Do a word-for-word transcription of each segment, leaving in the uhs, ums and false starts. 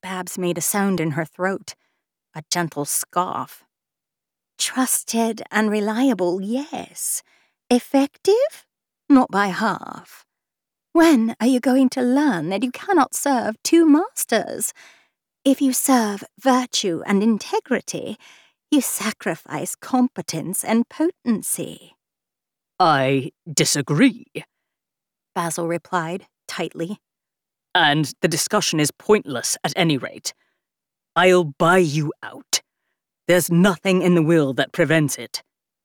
Babs made a sound in her throat, a gentle scoff. Trusted and reliable, yes. Effective? Not by half. When are you going to learn that you cannot serve two masters? If you serve virtue and integrity, you sacrifice competence and potency. I disagree, Basil replied tightly. And the discussion is pointless at any rate. I'll buy you out. There's nothing in the will that prevents it.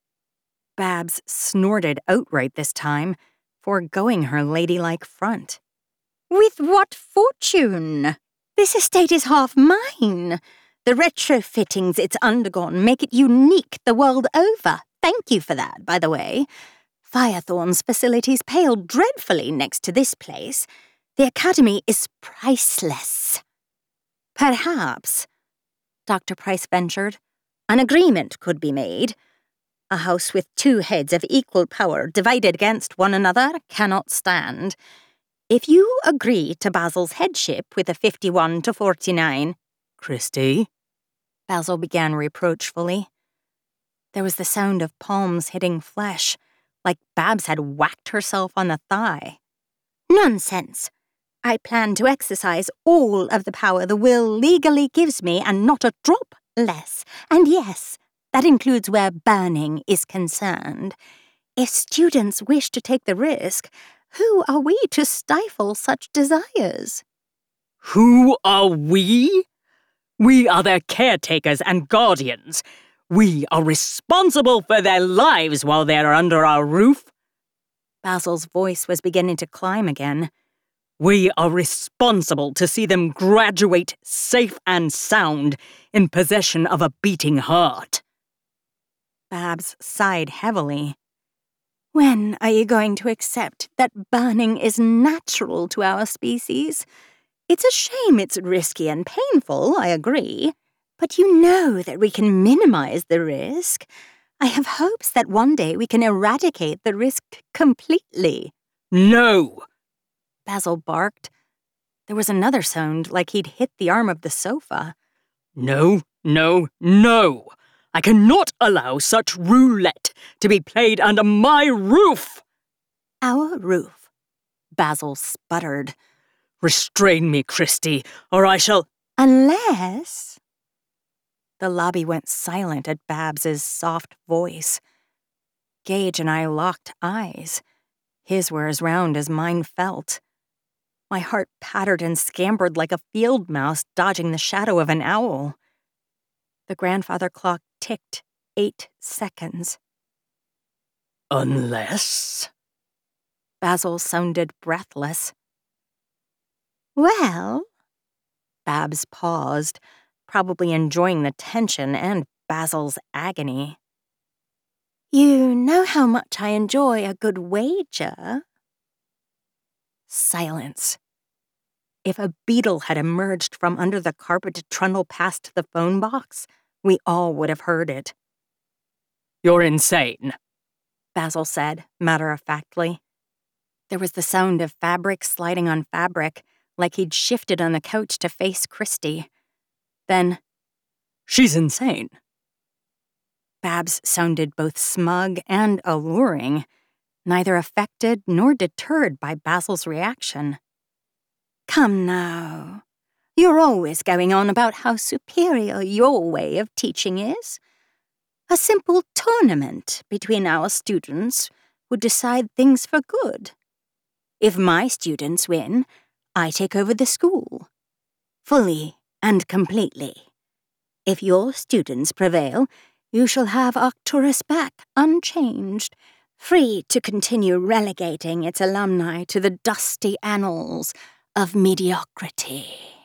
Babs snorted outright this time, foregoing her ladylike front. With what fortune? This estate is half mine. The retrofittings it's undergone make it unique the world over. Thank you for that, by the way. Firethorn's facilities pale dreadfully next to this place. The Academy is priceless. Perhaps, Doctor Price ventured, an agreement could be made. A house with two heads of equal power divided against one another cannot stand. If you agree to Basil's headship with a fifty-one to forty-nine... Christy? Basil began reproachfully. There was the sound of palms hitting flesh, like Babs had whacked herself on the thigh. Nonsense! I plan to exercise all of the power the will legally gives me and not a drop less. And yes, that includes where burning is concerned. If students wish to take the risk, who are we to stifle such desires? Who are we? We are their caretakers and guardians. We are responsible for their lives while they are under our roof. Basil's voice was beginning to climb again. We are responsible to see them graduate safe and sound in possession of a beating heart. Babs sighed heavily. When are you going to accept that burning is natural to our species? It's a shame it's risky and painful, I agree. But you know that we can minimize the risk. I have hopes that one day we can eradicate the risk completely. No! Basil barked. There was another sound like he'd hit the arm of the sofa. No, no, no! I cannot allow such roulette to be played under my roof! Our roof? Basil sputtered. Restrain me, Christy, or I shall— Unless— The lobby went silent at Babs's soft voice. Gage and I locked eyes. His were as round as mine felt. My heart pattered and scampered like a field mouse dodging the shadow of an owl. The grandfather clock ticked eight seconds. Unless? Basil sounded breathless. Well, Babs paused, probably enjoying the tension and Basil's agony. You know how much I enjoy a good wager. Silence. If a beetle had emerged from under the carpet to trundle past the phone box, we all would have heard it. You're insane, Basil said, matter-of-factly. There was the sound of fabric sliding on fabric, like he'd shifted on the couch to face Christy. Then, she's insane. Babs sounded both smug and alluring, neither affected nor deterred by Basil's reaction. Come now. You're always going on about how superior your way of teaching is. A simple tournament between our students would decide things for good. If my students win, I take over the school. Fully and completely. If your students prevail, you shall have Arcturus back unchanged, free to continue relegating its alumni to the dusty annals of mediocrity.